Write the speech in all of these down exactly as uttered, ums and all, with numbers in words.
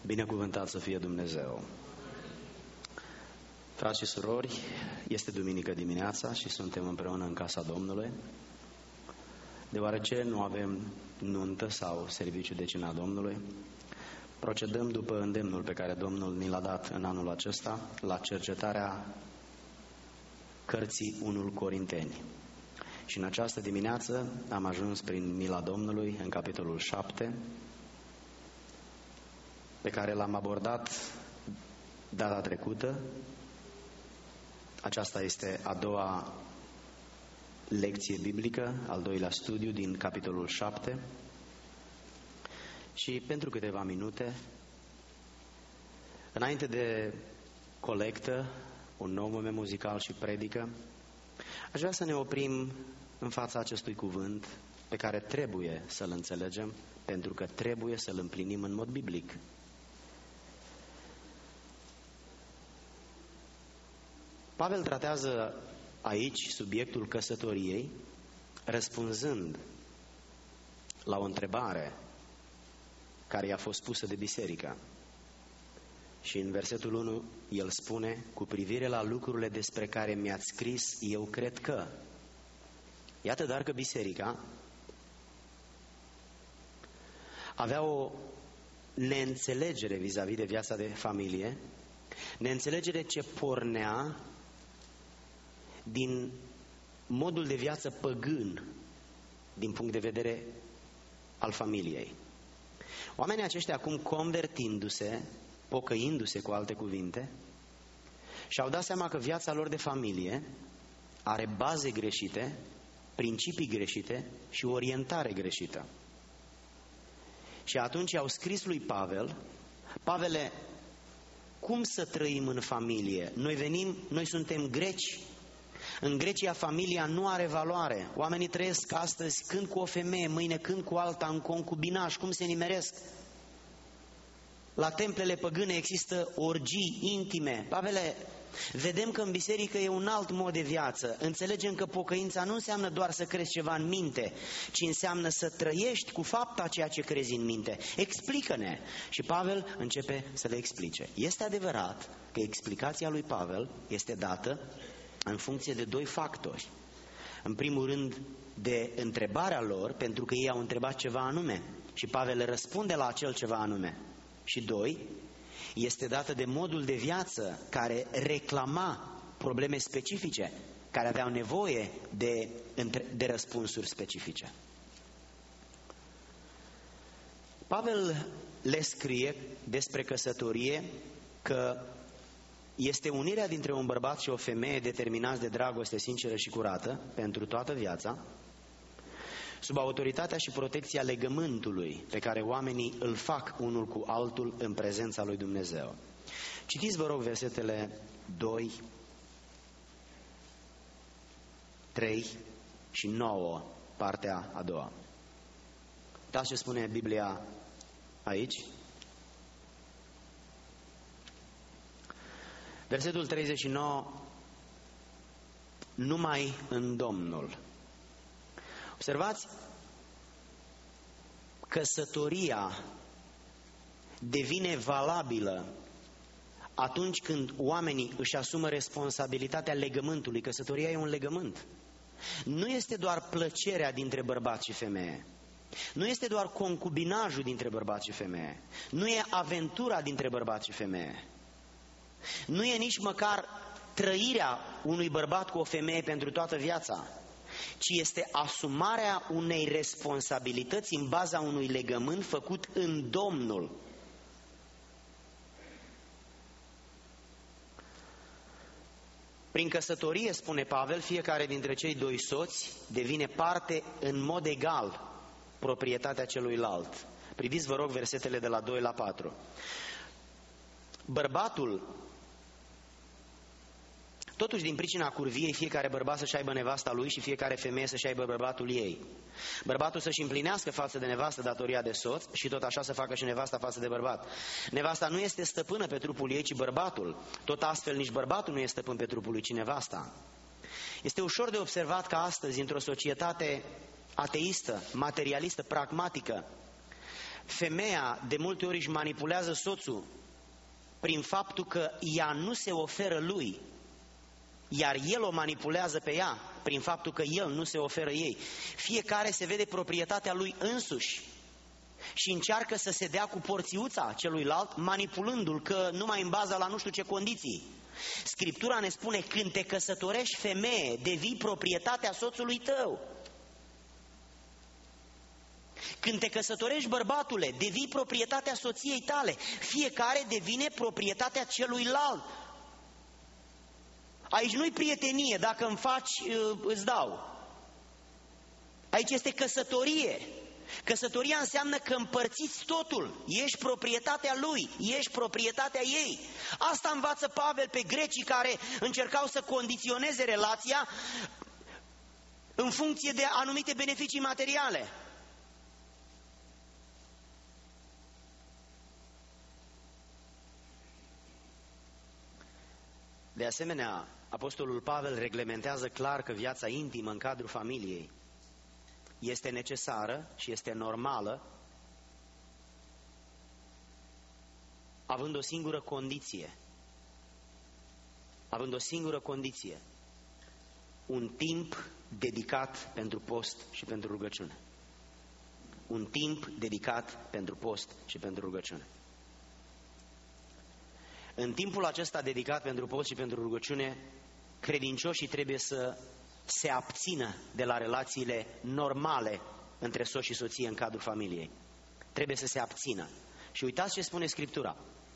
Binecuvântat să fie Dumnezeu! Frați și surori, este duminică dimineața și suntem împreună în casa Domnului. Deoarece nu avem nuntă sau serviciu de cina Domnului, procedăm după îndemnul pe care Domnul ni l-a dat în anul acesta la cercetarea cărții întâi Corinteni. Și în această dimineață am ajuns prin mila Domnului în capitolul șapte, pe care l-am abordat data trecută. Aceasta este a doua lecție biblică, al doilea studiu din capitolul șapte. Și pentru câteva minute, înainte de colectă, un nou moment muzical și predică, aș vrea să ne oprim în fața acestui cuvânt pe care trebuie să-l înțelegem, pentru că trebuie să-l împlinim în mod biblic. Pavel tratează aici subiectul căsătoriei, răspunzând la o întrebare care i-a fost pusă de biserică. Și în versetul unu el spune: cu privire la lucrurile despre care mi-ați scris, eu cred că... Iată dar că biserica avea o neînțelegere vis-a-vis de viața de familie, neînțelegere ce pornea din modul de viață păgân din punct de vedere al familiei. Oamenii aceștia, acum convertindu-se, pocăindu-se cu alte cuvinte, și-au dat seama că viața lor de familie are baze greșite, principii greșite și orientare greșită. Și atunci au scris lui Pavel: Pavele, cum să trăim în familie? Noi venim, noi suntem greci. În Grecia familia nu are valoare. Oamenii trăiesc astăzi când cu o femeie, mâine când cu alta, în concubinaj, cum se nimeresc. La templele păgâne există orgii intime. Pavele, vedem că în biserică e un alt mod de viață. Înțelegem că pocăința nu înseamnă doar să crezi ceva în minte, ci înseamnă să trăiești cu fapta ceea ce crezi în minte. Explică-ne! Și Pavel începe să le explice. Este adevărat că explicația lui Pavel este dată în funcție de doi factori. În primul rând de întrebarea lor, pentru că ei au întrebat ceva anume și Pavel le răspunde la acel ceva anume. Și doi, este dată de modul de viață care reclama probleme specifice, care aveau nevoie de, de răspunsuri specifice. Pavel le scrie despre căsătorie că este unirea dintre un bărbat și o femeie determinați de dragoste sinceră și curată pentru toată viața, sub autoritatea și protecția legământului pe care oamenii îl fac unul cu altul în prezența lui Dumnezeu. Citiți, vă rog, versetele doi, trei și nouă, partea a doua. Da, ce spune Biblia aici? Versetul treizeci și nouă: numai în Domnul. Observați, căsătoria devine valabilă atunci când oamenii își asumă responsabilitatea legământului. Căsătoria e un legământ. Nu este doar plăcerea dintre bărbat și femeie. Nu este doar concubinajul dintre bărbat și femeie. Nu e aventura dintre bărbat și femeie. Nu e nici măcar trăirea unui bărbat cu o femeie pentru toată viața, ci este asumarea unei responsabilități în baza unui legământ făcut în Domnul. Prin căsătorie, spune Pavel, fiecare dintre cei doi soți devine parte în mod egal proprietatea celuilalt. Priviți, vă rog, versetele de la doi la patru. Bărbatul, totuși din pricina curviei, fiecare bărbat să-și aibă nevasta lui și fiecare femeie să-și aibă bărbatul ei. Bărbatul să-și împlinească față de nevastă datoria de soț și tot așa să facă și nevasta față de bărbat. Nevasta nu este stăpână pe trupul ei, ci bărbatul. Tot astfel nici bărbatul nu este stăpân pe trupul lui, ci nevasta. Este ușor de observat că astăzi, într-o societate ateistă, materialistă, pragmatică, Femeia de multe ori își manipulează soțul prin faptul că ea nu se oferă lui, iar el o manipulează pe ea prin faptul că el nu se oferă ei. Fiecare se vede proprietatea lui însuși și încearcă să se dea cu porțiuța celuilalt, manipulându-l că numai în baza la nu știu ce condiții. Scriptura ne spune: când te căsătorești, femeie, devii proprietatea soțului tău. Când te căsătorești, bărbatule, devii proprietatea soției tale. Fiecare devine proprietatea celuilalt. Aici nu-i prietenie, dacă îmi faci, îți dau. Aici este căsătorie. Căsătoria înseamnă că împărțiți totul. Ești proprietatea lui, ești proprietatea ei. Asta învață Pavel pe grecii care încercau să condiționeze relația în funcție de anumite beneficii materiale. De asemenea, apostolul Pavel reglementează clar că viața intimă în cadrul familiei este necesară și este normală, având o singură condiție, având o singură condiție, un timp dedicat pentru post și pentru rugăciune. Un timp dedicat pentru post și pentru rugăciune. În timpul acesta dedicat pentru post și pentru rugăciune, credincioșii trebuie să se abțină de la relațiile normale între soț și soție în cadrul familiei. Trebuie să se abțină. Și uitați ce spune Scriptura.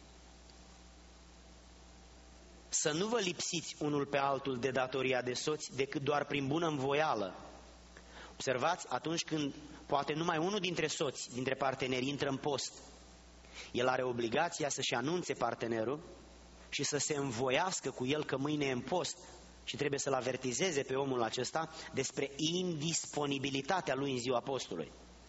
Să nu vă lipsiți unul pe altul de datoria de soți decât doar prin bună învoială. Observați, atunci când poate numai unul dintre soți, dintre parteneri, intră în post, el are obligația să-și anunțe partenerul și să se învoiască cu el că mâine e în post și trebuie să-l avertizeze pe omul acesta despre indisponibilitatea lui în ziua postului.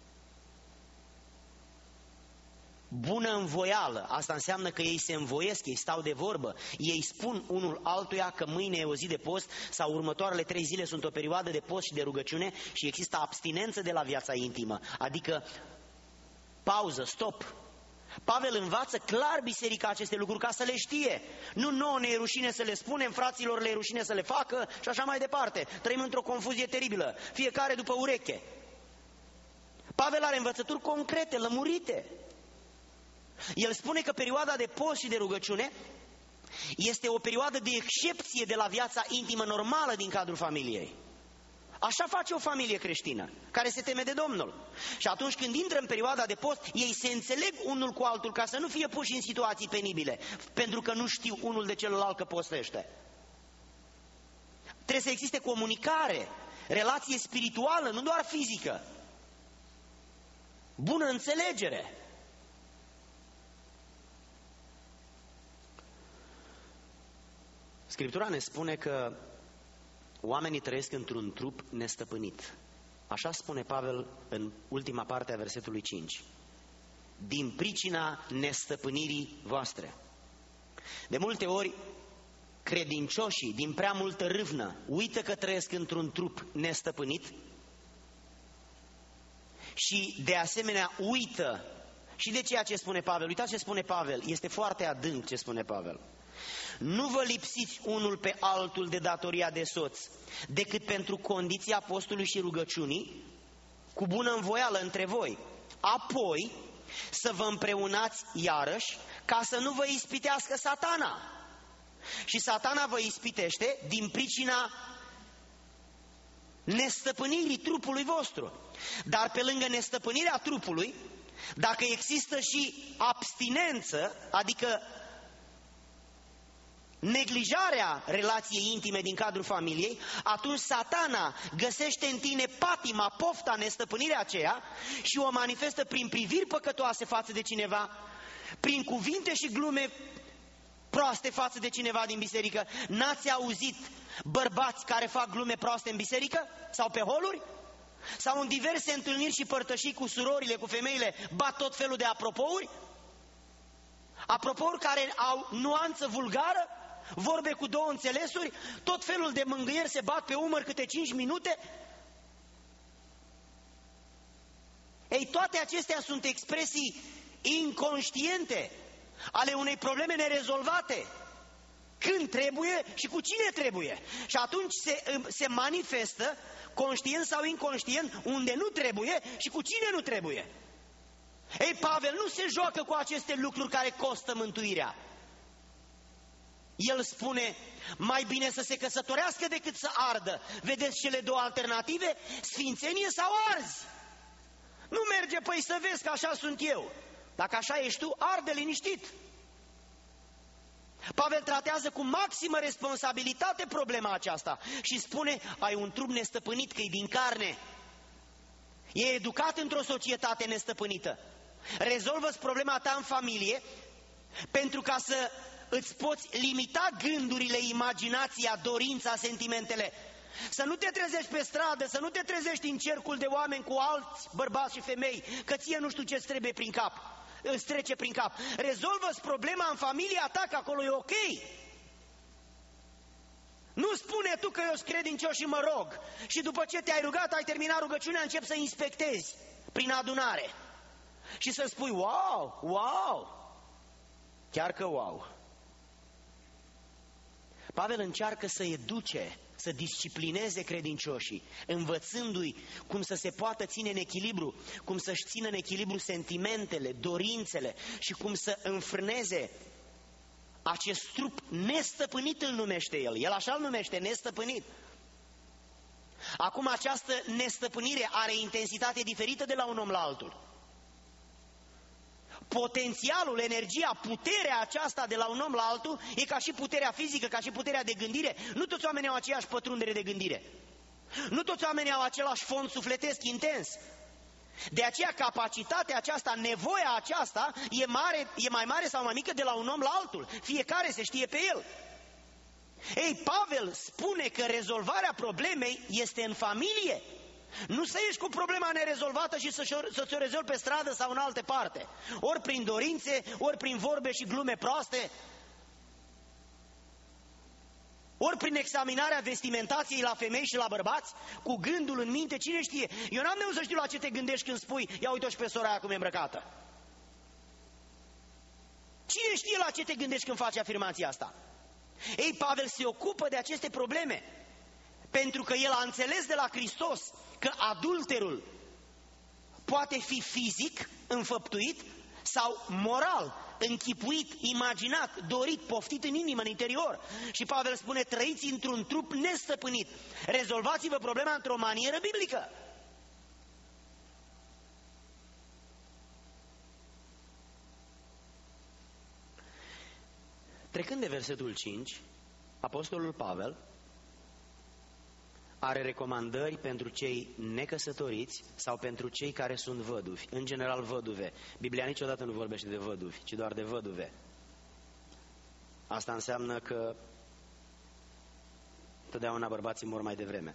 Bună învoială, asta înseamnă că ei se învoiesc, ei stau de vorbă, ei spun unul altuia că mâine e o zi de post sau următoarele trei zile sunt o perioadă de post și de rugăciune și există abstinență de la viața intimă, adică pauză, stop. Pavel învață clar biserica aceste lucruri ca să le știe. Nu nouă ne e rușine să le spunem, fraților le e rușine să le facă și așa mai departe. Trăim într-o confuzie teribilă, fiecare după ureche. Pavel are învățături concrete, lămurite. El spune că perioada de post și de rugăciune este o perioadă de excepție de la viața intimă normală din cadrul familiei. Așa face o familie creștină, care se teme de Domnul. Și atunci când intră în perioada de post, ei se înțeleg unul cu altul ca să nu fie puși în situații penibile, pentru că nu știu unul de celălalt că postește. Trebuie să existe comunicare, relație spirituală, nu doar fizică. Bună înțelegere. Scriptura ne spune că oamenii trăiesc într-un trup nestăpânit. Așa spune Pavel în ultima parte a versetului cinci. Din pricina nestăpânirii voastre. De multe ori, credincioșii, din prea multă râvnă, uită că trăiesc într-un trup nestăpânit și, de asemenea, uită și de ceea ce spune Pavel. Uitați ce spune Pavel, este foarte adânc ce spune Pavel. Nu vă lipsiți unul pe altul de datoria de soț, decât pentru condiția postului și rugăciunii, cu bună învoială între voi. Apoi să vă împreunați iarăși, ca să nu vă ispitească Satana. Și Satana vă ispitește din pricina nestăpânirii trupului vostru. Dar pe lângă nestăpânirea trupului, dacă există și abstinență, adică neglijarea relației intime din cadrul familiei, atunci Satana găsește în tine patima, pofta, nestăpânirea aceea și o manifestă prin priviri păcătoase față de cineva, prin cuvinte și glume proaste față de cineva din biserică. N-ați auzit bărbați care fac glume proaste în biserică sau pe holuri? Sau în diverse întâlniri și părtășii cu surorile, cu femeile, bat tot felul de apropouri? Apropouri care au nuanță vulgară? Vorbe cu două înțelesuri, tot felul de mângâieri se bat pe umăr câte cinci minute. Ei, toate acestea sunt expresii inconștiente ale unei probleme nerezolvate. Când trebuie și cu cine trebuie. Și atunci se, se manifestă, conștient sau inconștient, unde nu trebuie și cu cine nu trebuie. Ei, Pavel nu se joacă cu aceste lucruri care costă mântuirea. El spune, mai bine să se căsătorească decât să ardă. Vedeți cele două alternative? Sfințenie sau arzi. Nu merge, păi să vezi că așa sunt eu. Dacă așa ești tu, arde liniștit. Pavel tratează cu maximă responsabilitate problema aceasta și spune, ai un trup nestăpânit, că e din carne. E educat într-o societate nestăpânită. Rezolvă-ți problema ta în familie pentru ca să îți poți limita gândurile, imaginația, dorința, sentimentele. Să nu te trezești pe stradă, să nu te trezești în cercul de oameni cu alți bărbați și femei, că ție nu știu ce-ți trebuie prin cap, îți trece prin cap. Rezolvă-ți problema în familia ta, că acolo e ok. Nu spune tu că eu sunt credincios și mă rog și după ce te-ai rugat, ai terminat rugăciunea, începi să inspectezi prin adunare și să spui, wow, wow, chiar că wow. Pavel încearcă să educe, să disciplineze credincioșii, învățându-i cum să se poată ține în echilibru, cum să-și țină în echilibru sentimentele, dorințele și cum să înfrâneze acest trup nestăpânit, îl numește el. El așa îl numește, nestăpânit. Acum această nestăpânire are intensitate diferită de la un om la altul. Potențialul, energia, puterea aceasta de la un om la altul e ca și puterea fizică, ca și puterea de gândire. Nu toți oamenii au aceeași pătrundere de gândire. Nu toți oamenii au același fond sufletesc intens. De aceea capacitatea aceasta, nevoia aceasta e, mare, e mai mare sau mai mică de la un om la altul. Fiecare se știe pe el. Ei, Pavel spune că rezolvarea problemei este în familie. Nu să ieși cu problema nerezolvată și să ți-o rezolvi pe stradă sau în alte parte. Ori prin dorințe, ori prin vorbe și glume proaste, ori prin examinarea vestimentației la femei și la bărbați, cu gândul în minte, cine știe? Eu n-am nevoie să știu la ce te gândești când spui, ia uite-o și pe sora aia cum e îmbrăcată. Cine știe la ce te gândești când faci afirmația asta? Ei, Pavel se ocupă de aceste probleme, pentru că el a înțeles de la Hristos că adulterul poate fi fizic, înfăptuit, sau moral, închipuit, imaginat, dorit, poftit în inimă, în interior. Și Pavel spune, trăiți într-un trup nestăpânit. Rezolvați-vă problema într-o manieră biblică. Trecând de versetul cinci, apostolul Pavel are recomandări pentru cei necăsătoriți sau pentru cei care sunt văduvi, în general văduve. Biblia niciodată nu vorbește de văduvi, ci doar de văduve. Asta înseamnă că totdeauna bărbații mor mai devreme.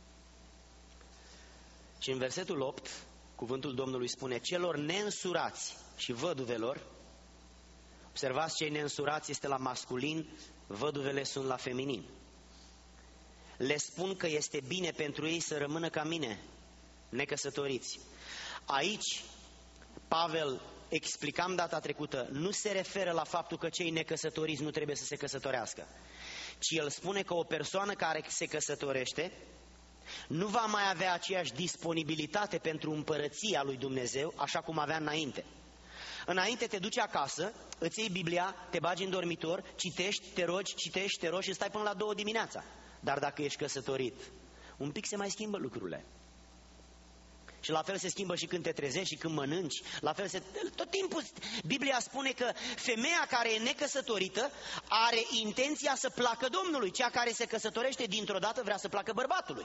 Și în versetul opt, cuvântul Domnului spune, celor neînsurați și văduvelor, observați, cei neînsurați este la masculin, văduvele sunt la feminin. Le spun că este bine pentru ei să rămână ca mine, necăsătoriți. Aici, Pavel, explicam data trecută, nu se referă la faptul că cei necăsătoriți nu trebuie să se căsătorească, ci el spune că o persoană care se căsătorește nu va mai avea aceeași disponibilitate pentru împărăția lui Dumnezeu, așa cum avea înainte. Înainte te duci acasă, îți iei Biblia, te bagi în dormitor, citești, te rogi, citești, te rogi și stai până la două dimineața. Dar dacă ești căsătorit, un pic se mai schimbă lucrurile. Și la fel se schimbă și când te trezești și când mănânci. La fel se... Tot timpul Biblia spune că femeia care e necăsătorită are intenția să placă Domnului. Cea care se căsătorește dintr-o dată vrea să placă bărbatului.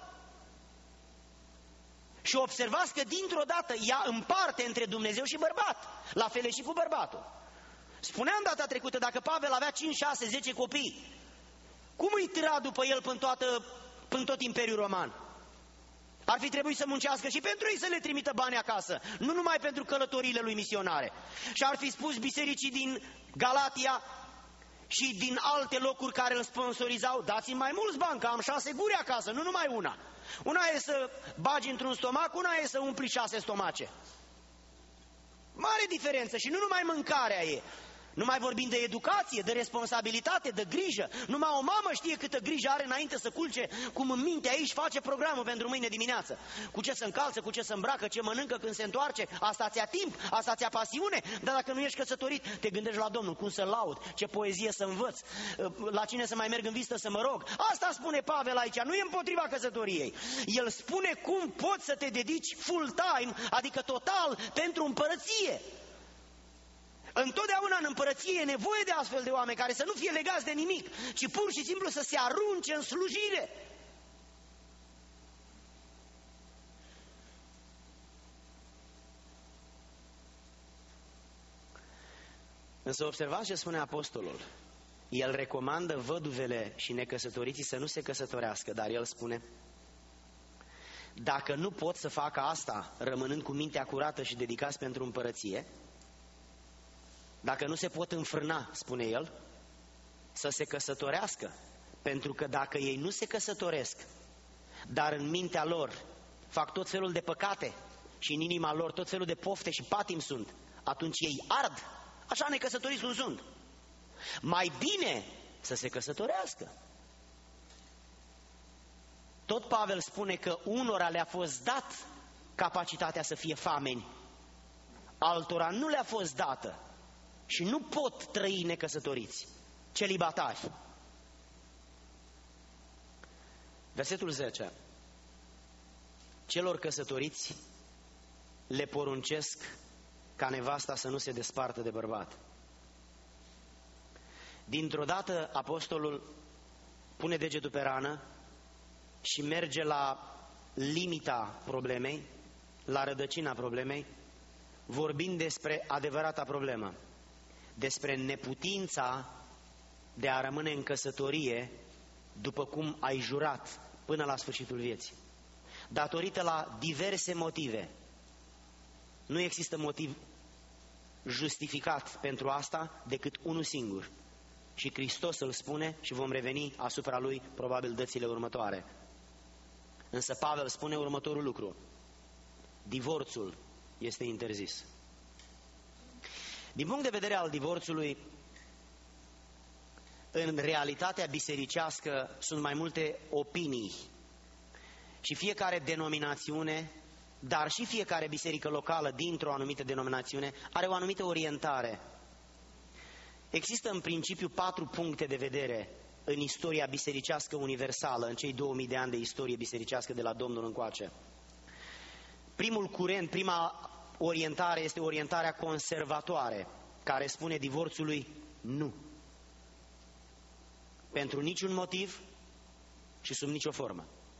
Și observați că dintr-o dată ea împarte între Dumnezeu și bărbat. La fel și cu bărbatul. Spuneam data trecută, dacă Pavel avea cinci, șase, zece copii, cum îi târa după el până, toată, până tot Imperiul Roman? Ar fi trebuit să muncească și pentru ei să le trimită bani acasă, nu numai pentru călătoriile lui misionare. Și ar fi spus bisericii din Galatia și din alte locuri care îl sponsorizau, dați-mi mai mulți bani, că am șase guri acasă, nu numai una. Una e să bagi într-un stomac, una e să umpli șase stomace. Mare diferență și nu numai mâncarea e. Nu mai vorbim de educație, de responsabilitate, de grijă. Numai o mamă știe câtă grijă are înainte să culce, cum în minte aici face programul pentru mâine dimineață. Cu ce se încalță, cu ce se îmbracă, ce mănâncă când se întoarce. Asta ți-a timp, asta ți-a pasiune. Dar dacă nu ești căsătorit, te gândești la Domnul, cum să laud, ce poezie să învăț, la cine să mai merg în vizită să mă rog. Asta spune Pavel aici, nu e împotriva căsătoriei. El spune cum poți să te dedici full time, adică total, pentru împărăție. Întotdeauna în împărăție e nevoie de astfel de oameni care să nu fie legați de nimic, ci pur și simplu să se arunce în slujire. Însă observați ce spune apostolul. El recomandă văduvele și necăsătoriții să nu se căsătorească, dar el spune: dacă nu pot să facă asta rămânând cu mintea curată și dedicați pentru împărăție, dacă nu se pot înfrâna, spune el, să se căsătorească, pentru că dacă ei nu se căsătoresc, dar în mintea lor fac tot felul de păcate și în inima lor tot felul de pofte și patim sunt, atunci ei ard. Așa necăsătoriți cum sunt. Mai bine să se căsătorească. Tot Pavel spune că unora le-a fost dat capacitatea să fie fameni, altora nu le-a fost dată și nu pot trăi necăsătoriți, celibatari. Versetul zece. Celor căsătoriți le poruncesc ca nevasta să nu se despartă de bărbat. Dintr-o dată apostolul pune degetul pe rană și merge la limita problemei, la rădăcina problemei, vorbind despre adevărata problemă, despre neputința de a rămâne în căsătorie după cum ai jurat până la sfârșitul vieții. Datorită la diverse motive. Nu există motiv justificat pentru asta decât unul singur. Și Hristos îl spune și vom reveni asupra lui probabil dățile următoare. Însă Pavel spune următorul lucru: divorțul este interzis. Din punct de vedere al divorțului, în realitatea bisericească sunt mai multe opinii și fiecare denominațiune, dar și fiecare biserică locală dintr-o anumită denominațiune are o anumită orientare. Există în principiu patru puncte de vedere în istoria bisericească universală, în cei două mii de ani de istorie bisericească de la Domnul încoace. Primul curent, prima orientare este orientarea conservatoare, care spune divorțului nu. Pentru niciun motiv și sub nicio formă.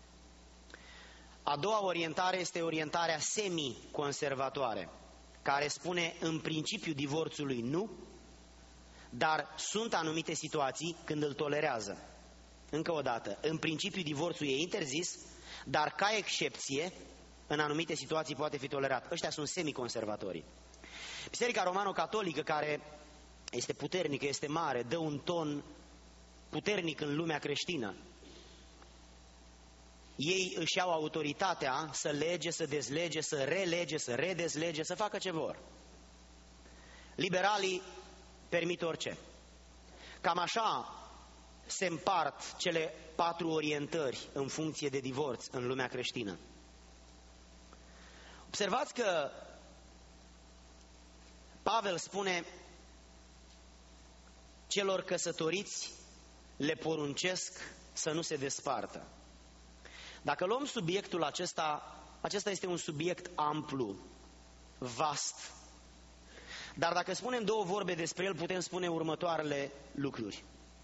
A doua orientare este orientarea semi-conservatoare, care spune în principiu divorțului nu, dar sunt anumite situații când îl tolerează. Încă o dată, în principiu divorțul e interzis, dar ca excepție, în anumite situații poate fi tolerat. Ăștia sunt semi-conservatorii. Biserica Romano-Catolică, care este puternică, este mare, dă un ton puternic în lumea creștină. Ei își iau autoritatea să lege, să dezlege, să relege, să redezlege, să facă ce vor. Liberalii permit orice. Cam așa se împart cele patru orientări în funcție de divorț în lumea creștină. Observați că Pavel spune celor căsătoriți le poruncesc să nu se despartă. Dacă luăm subiectul acesta, acesta este un subiect amplu, vast. Dar dacă spunem două vorbe despre el, putem spune următoarele lucruri.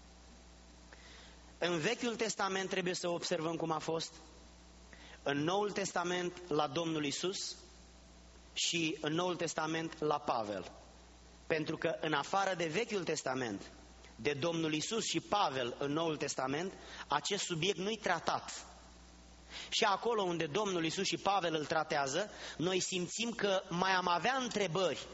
În Vechiul Testament trebuie să observăm cum a fost, în Noul Testament la Domnul Iisus și în Noul Testament la Pavel. Pentru că în afară de Vechiul Testament, de Domnul Iisus și Pavel în Noul Testament, acest subiect nu-i tratat. Și acolo unde Domnul Iisus și Pavel îl tratează, noi simțim că mai am avea întrebări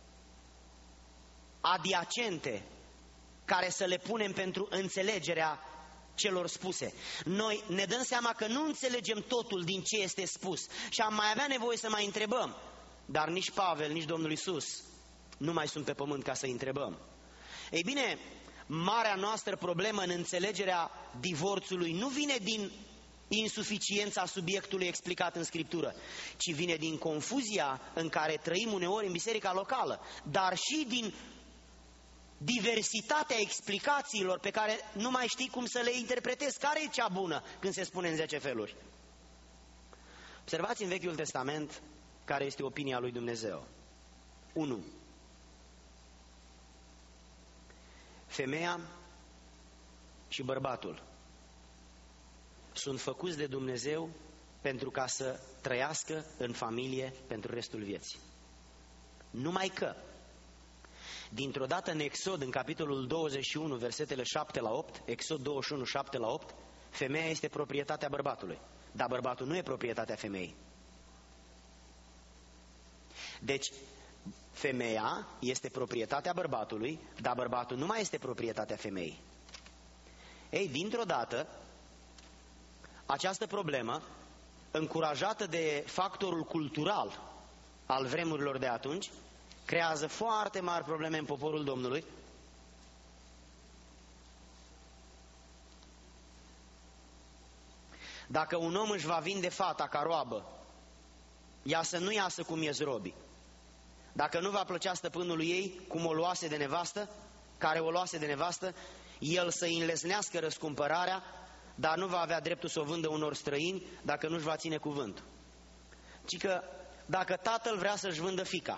adiacente care să le punem pentru înțelegerea celor spuse. Noi ne dăm seama că nu înțelegem totul din ce este spus și am mai avea nevoie să mai întrebăm. dar nici Pavel, nici Domnul Iisus nu mai sunt pe pământ ca să-i întrebăm. Ei bine, marea noastră problemă în înțelegerea divorțului nu vine din insuficiența subiectului explicat în Scriptură, ci vine din confuzia în care trăim uneori în biserica locală, dar și din diversitatea explicațiilor pe care nu mai știi cum să le interpretezi. Care e cea bună când se spune în zece feluri? Observați în Vechiul Testament care este opinia lui Dumnezeu. unu. Femeia și bărbatul sunt făcuți de Dumnezeu pentru ca să trăiască în familie pentru restul vieții. Numai că, dintr-o dată în Exod, în capitolul douăzeci și unu, versetele șapte la opt, Exod douăzeci și unu, șapte la opt, femeia este proprietatea bărbatului, dar bărbatul nu e proprietatea femeii. Deci, femeia este proprietatea bărbatului, dar bărbatul nu mai este proprietatea femeii. Ei, dintr-o dată, această problemă, încurajată de factorul cultural al vremurilor de atunci, creează foarte mari probleme în poporul Domnului. Dacă un om își va vinde fata ca roabă, ea să nu iasă cum ies robii. Dacă nu va plăcea stăpânului ei cum o luase de nevastă, care o luase de nevastă, el să îi înlesnească răscumpărarea, dar nu va avea dreptul să o vândă unor străini dacă nu-și va ține cuvântul. Ci că dacă tatăl vrea să-și vândă fiica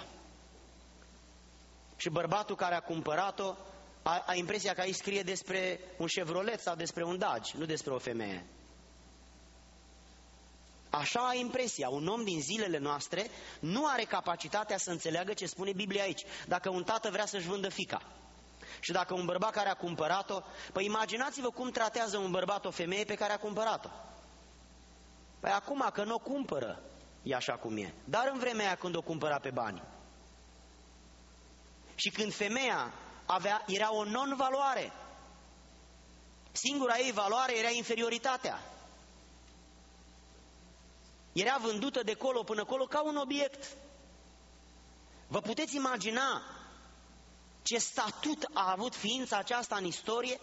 și bărbatul care a cumpărat-o a, a impresia că aici scrie despre un Chevrolet sau despre un Dodge, nu despre o femeie. Așa a impresia. Un om din zilele noastre nu are capacitatea să înțeleagă ce spune Biblia aici. Dacă un tată vrea să-și vândă fiica și dacă un bărbat care a cumpărat-o, păi imaginați-vă cum tratează un bărbat o femeie pe care a cumpărat-o. Păi acum că nu o cumpără, e așa cum e. Dar în vremea aia când o cumpăra pe bani. Și când femeia avea, era o non-valoare. Singura ei valoare era inferioritatea. Era vândută de colo până colo ca un obiect. Vă puteți imagina ce statut a avut ființa aceasta în istorie?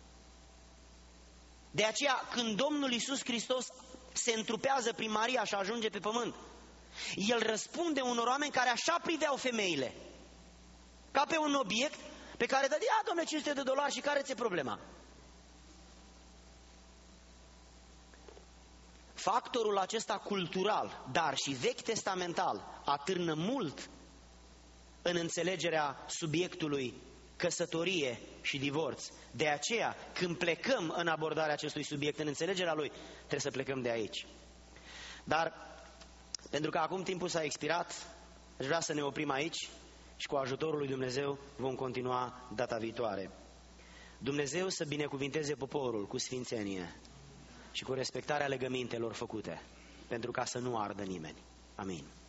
De aceea, când Domnul Iisus Hristos se întrupează prin Maria și ajunge pe pământ, El răspunde unor oameni care așa priveau femeile, ca pe un obiect pe care dă, ia, domnule, cinci sute de dolari și care ți-e problema? Factorul acesta cultural, dar și vechi testamental, atârnă mult în înțelegerea subiectului căsătorie și divorț. De aceea, când plecăm în abordarea acestui subiect, în înțelegerea lui, trebuie să plecăm de aici. Dar, pentru că acum timpul s-a expirat, aș vrea să ne oprim aici și cu ajutorul lui Dumnezeu vom continua data viitoare. Dumnezeu să binecuvinteze poporul cu sfințenie și cu respectarea legămintelor făcute, pentru ca să nu ardă nimeni. Amin.